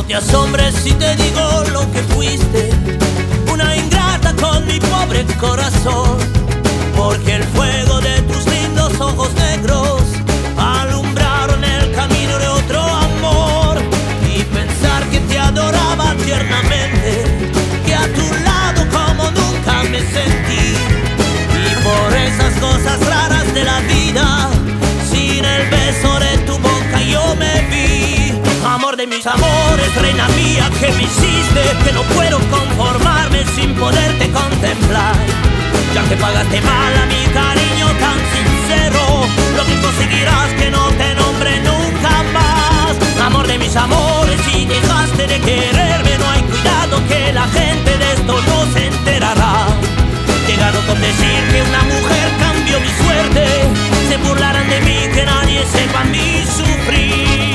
te asombres si te digo lo que fuiste, una ingrata con mi pobre corazón, porque el fuego de tus lindos ojos negros alumbraron el camino de otro amor. Y pensar que te adoraba tiernamente, que a tu lado como nunca me sentí, y por esas cosas raras de la vida, sin el beso de tu boca yo me vi. Amor de mis amores, reina mía, que me hiciste, que no puedo conformarme sin poderte contemplar. Ya que pagaste mal a mi cariño tan sincero, lo que conseguirás que no te nombre nunca más. Amor de mis amores, si dejaste de quererme, no hay cuidado que la gente de esto no se enterará. Llegaron con decir que una mujer cambió mi suerte, se burlarán de mí, que nadie sepa mi sufrir.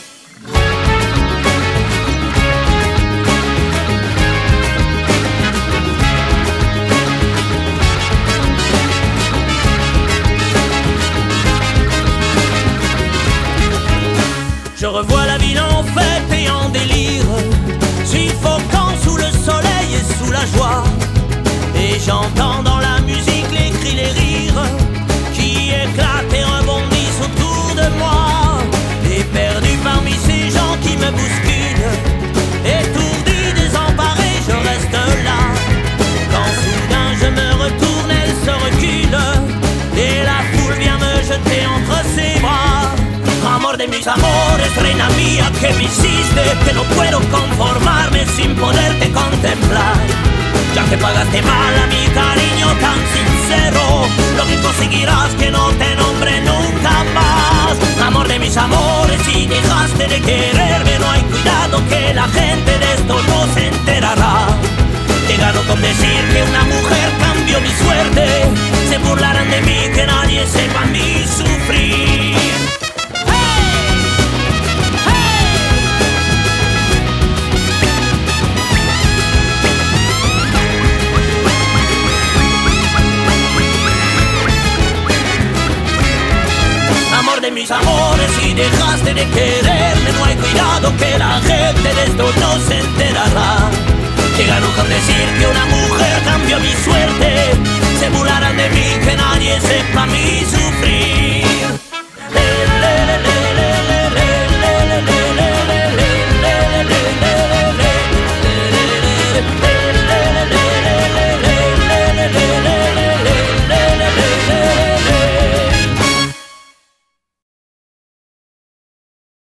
Je revois la ville en fête et en délire, suffoquant sous le soleil et sous la joie. Et j'entends dans la musique les cris, les rires qui éclatent et rebondissent autour de moi. Et perdu parmi ces gens qui me bousculent, étourdi, désemparé, je reste là. Quand soudain je me retourne, elle se recule, et la foule vient me jeter entre ses bras. Amor de mis amores, reina mía, que me hiciste, que no puedo conformarme sin poderte contemplar. Ya que pagaste mal a mi cariño tan sincero, lo que conseguirás que no te nombre nunca más. Amor de mis amores, si dejaste de quererme, no hay cuidado que la gente de esto no se enterará. Llegaron con decir que una mujer cambió mi suerte, se burlarán de mí, que nadie sepa mi sufrir. De mis amores, si dejaste de quererme, no hay cuidado que la gente de esto no se enterará. Llegaron con decir que una mujer cambió mi suerte, se burlarán de mí, que nadie sepa mi sufrir.